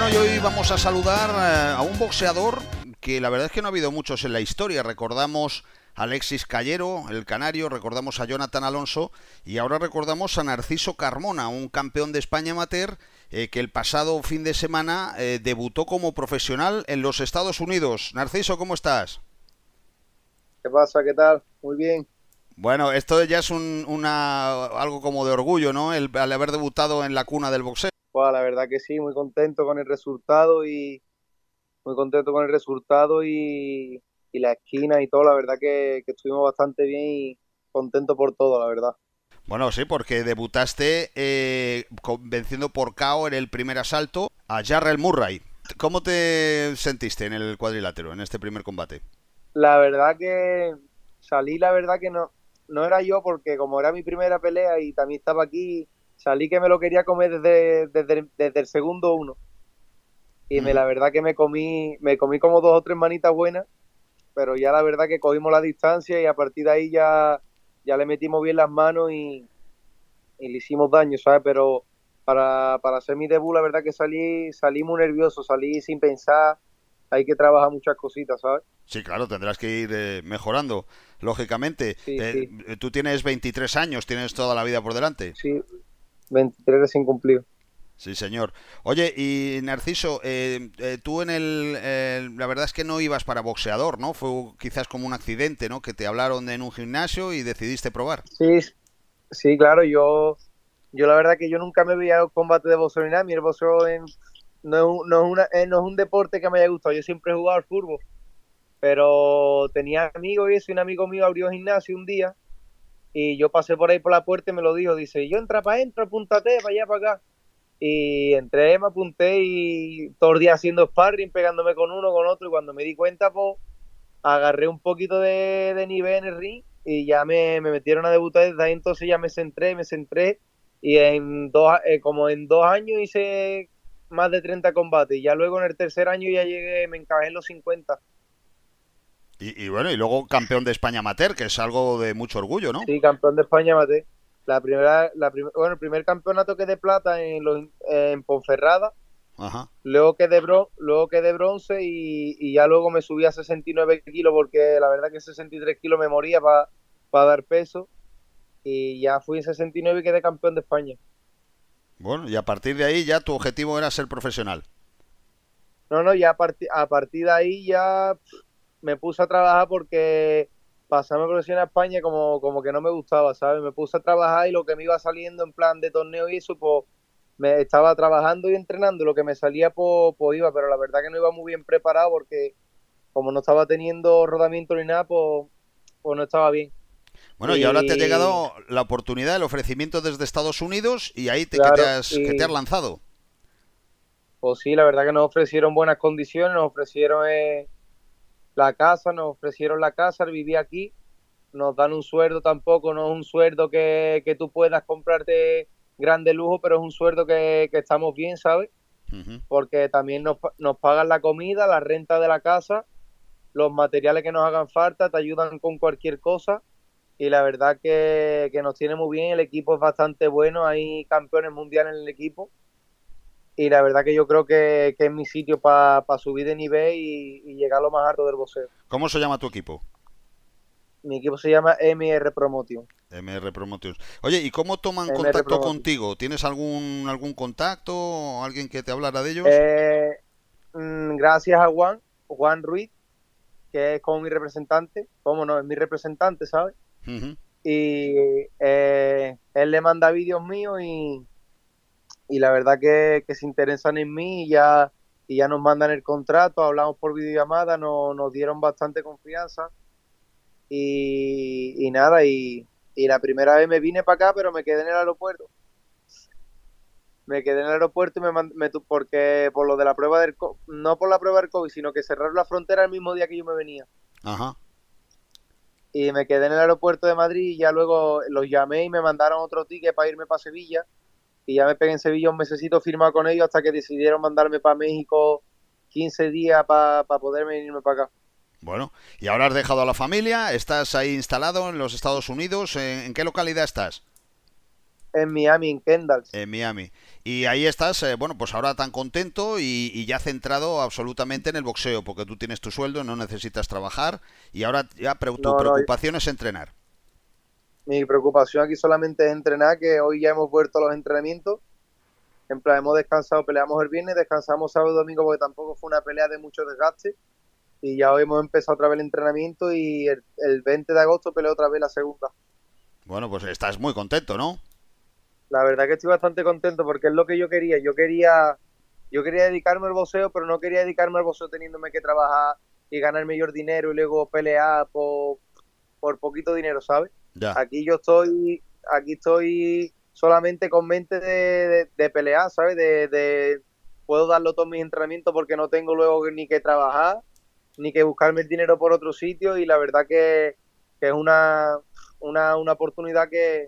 Bueno, y hoy vamos a saludar a un boxeador que la verdad es que no ha habido muchos en la historia. Recordamos a Alexis Callero, el canario, recordamos a Jonathan Alonso y ahora recordamos a Narciso Carmona, un campeón de España amateur que el pasado fin de semana debutó como profesional en los Estados Unidos. Narciso, ¿cómo estás? ¿Qué pasa? ¿Qué tal? Muy bien. Bueno, esto ya es algo como de orgullo, ¿no? Al haber debutado en la cuna del boxeo. Pues la verdad que sí, muy contento con el resultado y muy contento con el resultado y la esquina y todo. La verdad que estuvimos bastante bien y contento por todo, la verdad. Bueno, sí, porque debutaste venciendo por KO en el primer asalto a Jarrell Murray. ¿Cómo te sentiste en el cuadrilátero, en este primer combate? La verdad que salí, la verdad que no era yo porque como era mi primera pelea y también estaba aquí, salí que me lo quería comer desde el segundo uno. Y Mm. la verdad que me comí como dos o tres manitas buenas, pero ya la verdad que cogimos la distancia y a partir de ahí ya le metimos bien las manos y le hicimos daño, ¿sabes? Pero para hacer mi debut, la verdad que salí muy nervioso, salí sin pensar, hay que trabajar muchas cositas, ¿sabes? Sí, claro, tendrás que ir mejorando, lógicamente. Sí, sí, Tú tienes 23 años, tienes toda la vida por delante. sí, 23 recién cumplido. Sí, señor. Oye, y Narciso, tú la verdad es que no ibas para boxeador, ¿no? Fue quizás como un accidente, ¿no? Que te hablaron en un gimnasio y decidiste probar. Sí, sí, claro, yo la verdad que yo nunca me veía combate de boxeo ni nada, mi el boxeo no es un deporte que me haya gustado, yo siempre he jugado al fútbol, pero tenía amigos y eso, y un amigo mío abrió gimnasio un día y yo pasé por ahí por la puerta y me lo dijo, dice, yo entra para adentro, apúntate, para allá, para acá. Y entré, me apunté y todo el día haciendo sparring, pegándome con uno, con otro, y cuando me di cuenta, pues agarré un poquito de nivel en el ring y ya me metieron a debutar desde ahí, entonces ya me centré y como en 2 años hice más de 30 combates y ya luego en el tercer año ya llegué, me encajé en los 50. Y bueno, y luego campeón de España amateur, que es algo de mucho orgullo, ¿no? Sí, campeón de España maté. Bueno, el primer campeonato que de plata en Ponferrada, Ajá. luego quedé bronce y ya luego me subí a 69 kilos porque la verdad que 63 kilos me moría para dar peso y ya fui en 69 y quedé campeón de España. Bueno, y a partir de ahí ya tu objetivo era ser profesional. No, no, ya a partir de ahí ya me puse a trabajar porque pasarme profesión a España como que no me gustaba, ¿sabes? Me puse a trabajar y lo que me iba saliendo en plan de torneo y eso, pues me estaba trabajando y entrenando, lo que me salía pues iba, pero la verdad que no iba muy bien preparado porque como no estaba teniendo rodamiento ni nada, pues no estaba bien. Bueno, y ahora te ha Y llegado la oportunidad, el ofrecimiento desde Estados Unidos y ahí claro, que te has y lanzado. pues sí, la verdad que nos ofrecieron buenas condiciones, nos ofrecieron la casa, el vivir aquí, nos dan un sueldo tampoco, no es un sueldo que tú puedas comprarte grande lujo, pero es un sueldo que estamos bien, ¿sabes? Ujú. Porque también nos pagan la comida, la renta de la casa, los materiales que nos hagan falta, te ayudan con cualquier cosa y la verdad que nos tiene muy bien, el equipo es bastante bueno, hay campeones mundiales en el equipo y la verdad que yo creo que es mi sitio para subir de nivel y llegar a lo más alto del boxeo. ¿Cómo se llama tu equipo? Mi equipo se llama MR Promotion. MR Promotions. Oye, ¿y cómo toman MR contacto Promotion. contigo? ¿Tienes algún contacto o alguien que te hablara de ellos? Eh, Gracias a Juan Ruiz, que es como mi representante, cómo no, es mi representante, ¿sabes? Ujú. Y él le manda vídeos míos y la verdad que se interesan en mí y ya nos mandan el contrato, hablamos por videollamada, nos dieron bastante confianza y nada, y la primera vez me vine para acá, pero me quedé en el aeropuerto. Me quedé en el aeropuerto y porque por lo de la prueba no por la prueba del COVID, sino que cerraron la frontera el mismo día que yo me venía. Ajá. Y me quedé en el aeropuerto de Madrid y ya luego los llamé y me mandaron otro ticket para irme para Sevilla. Y ya me pegué en Sevilla un mesecito firmado con ellos hasta que decidieron mandarme para México 15 días para poder venirme para acá. Bueno, y ahora has dejado a la familia, estás ahí instalado en los Estados Unidos. ¿En qué localidad estás? en Miami, en Kendall. En Miami. Y ahí estás, bueno, pues ahora tan contento y ya centrado absolutamente en el boxeo, porque tú tienes tu sueldo, no necesitas trabajar y ahora ya tu No, no, preocupación es entrenar. mi preocupación aquí solamente es entrenar, que hoy ya hemos vuelto a los entrenamientos. En plan, hemos descansado, peleamos el viernes, descansamos sábado y domingo porque tampoco fue una pelea de mucho desgaste. Y ya hoy hemos empezado otra vez el entrenamiento y el 20 de agosto peleo otra vez la segunda. Bueno, pues estás muy contento, ¿no? La verdad que estoy bastante contento porque es lo que yo quería. Yo quería dedicarme al boxeo, pero no quería dedicarme al boxeo teniéndome que trabajar y ganar mayor dinero y luego pelear por poquito dinero, ¿sabes? Ya. Aquí estoy solamente con mente de pelear, ¿sabes? Puedo darlo todos mis entrenamientos porque no tengo luego ni que trabajar, ni que buscarme el dinero por otro sitio y la verdad que es una oportunidad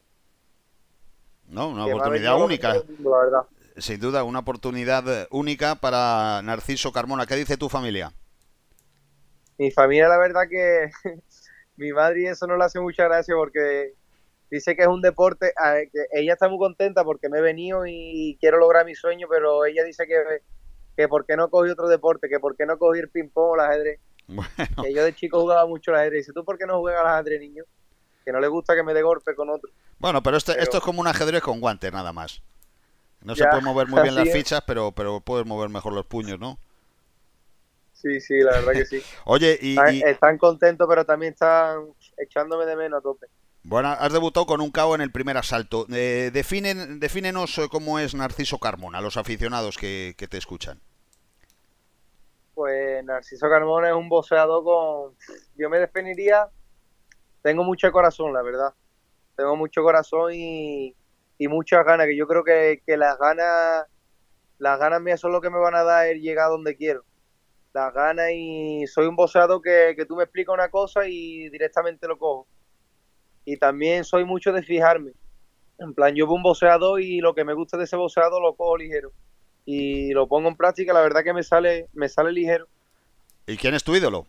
No, una que me ha oportunidad venido lo mejor única. del mundo, la verdad. Sin duda, una oportunidad única para Narciso Carmona. ¿Qué dice tu familia? Mi familia, la verdad que mi madre y eso no le hace mucha gracia porque dice que es un deporte, que ella está muy contenta porque me he venido y quiero lograr mi sueño, pero ella dice que por qué no cogí otro deporte, que por qué no cogí el ping-pong o el ajedrez. Bueno, Que yo de chico jugaba mucho al ajedrez. Dice, ¿tú por qué no juegas al ajedrez, niño? Que no le gusta que me dé golpe con otro. bueno, pero esto Pero es como un ajedrez con guantes, nada más. No se ya, puede mover muy bien las así es. fichas, pero puedes mover mejor los puños, ¿no? Sí, sí, la verdad que sí. Oye, Están contentos, pero también están echándome de menos a tope. bueno, has debutado con un KO en el primer asalto. Defínenos cómo es Narciso Carmona, los aficionados que te escuchan. Pues Narciso Carmona es un boxeador con... Yo me definiría... Tengo mucho corazón, la verdad. Tengo mucho corazón y muchas ganas, que yo creo que las ganas mías son lo que me van a dar el llegar a donde quiero. Las ganas y soy un boxeador que tú me explicas una cosa y directamente lo cojo. Y también soy mucho de fijarme. En plan, yo veo un boxeador y lo que me gusta de ese boxeador lo cojo ligero. Y lo pongo en práctica, la verdad que me sale ligero. ¿Y quién es tu ídolo?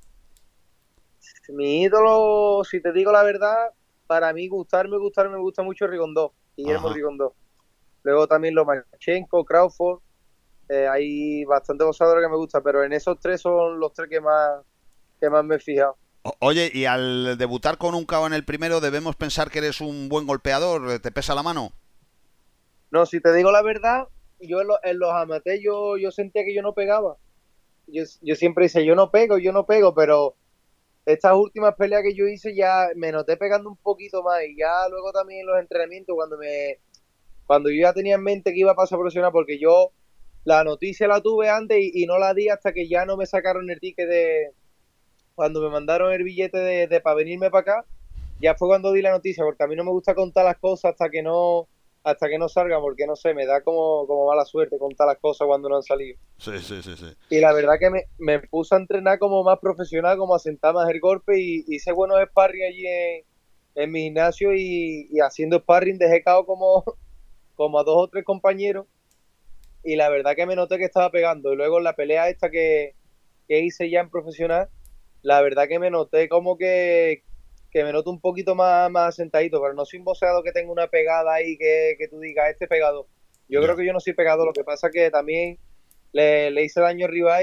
Mi ídolo, si te digo la verdad, para mí me gusta mucho Rigondó, Guillermo Ajá. Rigondó. Luego también Lomachenko, Crawford, hay bastante boxeadores que me gustan, pero en esos tres son los tres que más me he fijado. Oye, y al debutar con un KO en el primero, ¿debemos pensar que eres un buen golpeador? ¿Te pesa la mano? No, si te digo la verdad, yo en los amateurs yo sentía que yo no pegaba. Yo siempre hice, yo no pego, pero estas últimas peleas que yo hice ya me noté pegando un poquito más y ya luego también en los entrenamientos cuando yo ya tenía en mente que iba a pasar profesional, porque yo la noticia la tuve antes y no la di hasta que ya no me sacaron el ticket cuando me mandaron el billete de para venirme para acá, ya fue cuando di la noticia, porque a mí no me gusta contar las cosas hasta que no salgan, porque no sé, me da como mala suerte contar las cosas cuando no han salido. Sí, sí, sí, sí. Y la verdad que me puse a entrenar como más profesional, como a sentar más el golpe y hice buenos sparring allí en mi gimnasio y haciendo sparring dejé cao como a dos o tres compañeros y la verdad que me noté que estaba pegando. Y luego en la pelea esta que hice ya en profesional, la verdad que me noté como que me noto un poquito más sentadito, pero no soy un boxeador que tenga una pegada ahí que tú digas, este pegado. Yo creo Ya. que yo no soy pegado, lo que pasa que también le hice daño arriba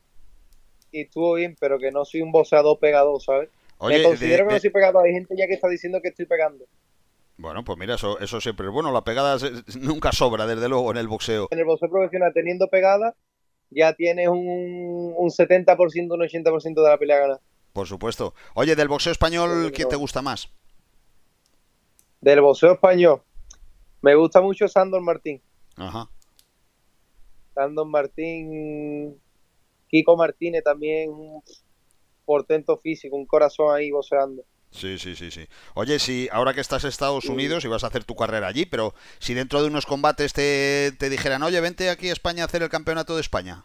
y estuvo bien, pero que no soy un boxeador pegador, ¿sabes? Me Oye, considero que no soy pegador, hay gente ya que está diciendo que estoy pegando. bueno, pues mira, eso siempre es bueno. La pegada nunca sobra, desde luego, en el boxeo. En el boxeo profesional, teniendo pegada, ya tienes un 70%, un 80% de la pelea ganada. Por supuesto. Oye, del boxeo español, ¿quién te gusta más? Del boxeo español, me gusta mucho Sandor Martín. Ajá. Sandor Martín, Kiko Martínez también, un portento físico, un corazón ahí boxeando. Sí, sí, sí, sí. Oye, si ahora que estás en Estados Y Unidos y vas a hacer tu carrera allí, pero si dentro de unos combates te dijeran, oye, vente aquí a España a hacer el campeonato de España.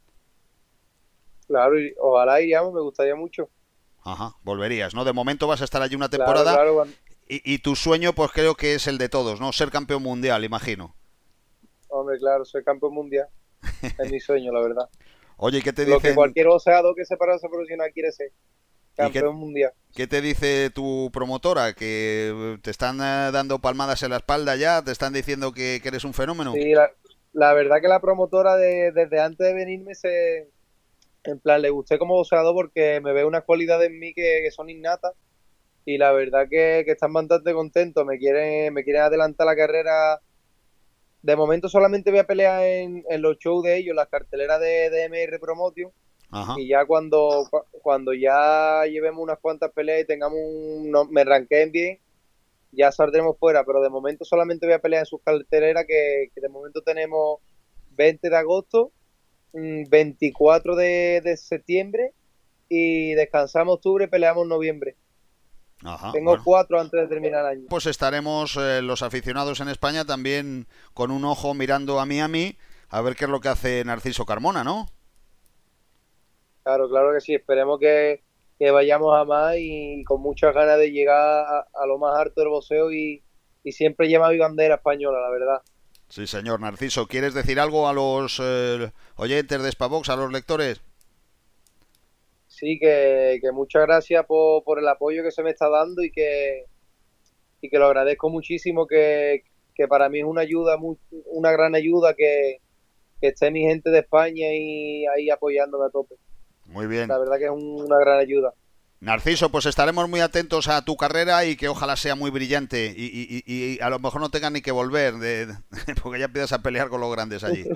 claro, ojalá iríamos, me gustaría mucho. Ajá, volverías, ¿no? De momento vas a estar allí una Claro, temporada claro, y tu sueño, pues creo que es el de todos, ¿no? Ser campeón mundial, imagino. hombre, claro, soy campeón mundial. Es mi sueño, la verdad. Oye, ¿y qué te Lo que dicen? cualquier boxeador que se para esa profesional quiere ser. ¿Y campeón mundial. qué te dice tu promotora? ¿Que te están dando palmadas en la espalda ya? ¿Te están diciendo que eres un fenómeno? Sí, la verdad que la promotora desde antes de venirme en plan, le gusté como boxeador porque me ve unas cualidades en mí que son innatas y la verdad que están bastante contentos, me quieren adelantar la carrera. De momento solamente voy a pelear en los shows de ellos, las carteleras de MR Promotion, Ajá. y ya cuando ya llevemos unas cuantas peleas y tengamos me ranqueen bien, ya saldremos fuera, pero de momento solamente voy a pelear en sus carteleras que de momento tenemos 20 de agosto, 24 de septiembre y descansamos octubre y peleamos noviembre. Ajá, Tengo bueno. 4 antes de terminar el año. Pues estaremos los aficionados en España también con un ojo mirando a Miami a ver qué es lo que hace Narciso Carmona, ¿no? Claro, claro que sí. Esperemos que vayamos a más y con muchas ganas de llegar a lo más alto del boxeo y siempre lleva mi bandera española, la verdad. Sí, señor Narciso. ¿Quieres decir algo a los oyentes de Spavox, a los lectores? Sí, que muchas gracias por el apoyo que se me está dando y que lo agradezco muchísimo, que para mí es una ayuda, una gran ayuda que esté mi gente de España y ahí apoyándome a tope. Muy bien. La verdad que es una gran ayuda. Narciso, pues estaremos muy atentos a tu carrera y que ojalá sea muy brillante y a lo mejor no tengas ni que volver, porque ya empiezas a pelear con los grandes allí.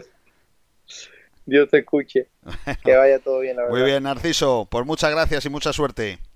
Dios te escuche. Que vaya todo bien, la Muy verdad. bien, Narciso, pues muchas gracias y mucha suerte.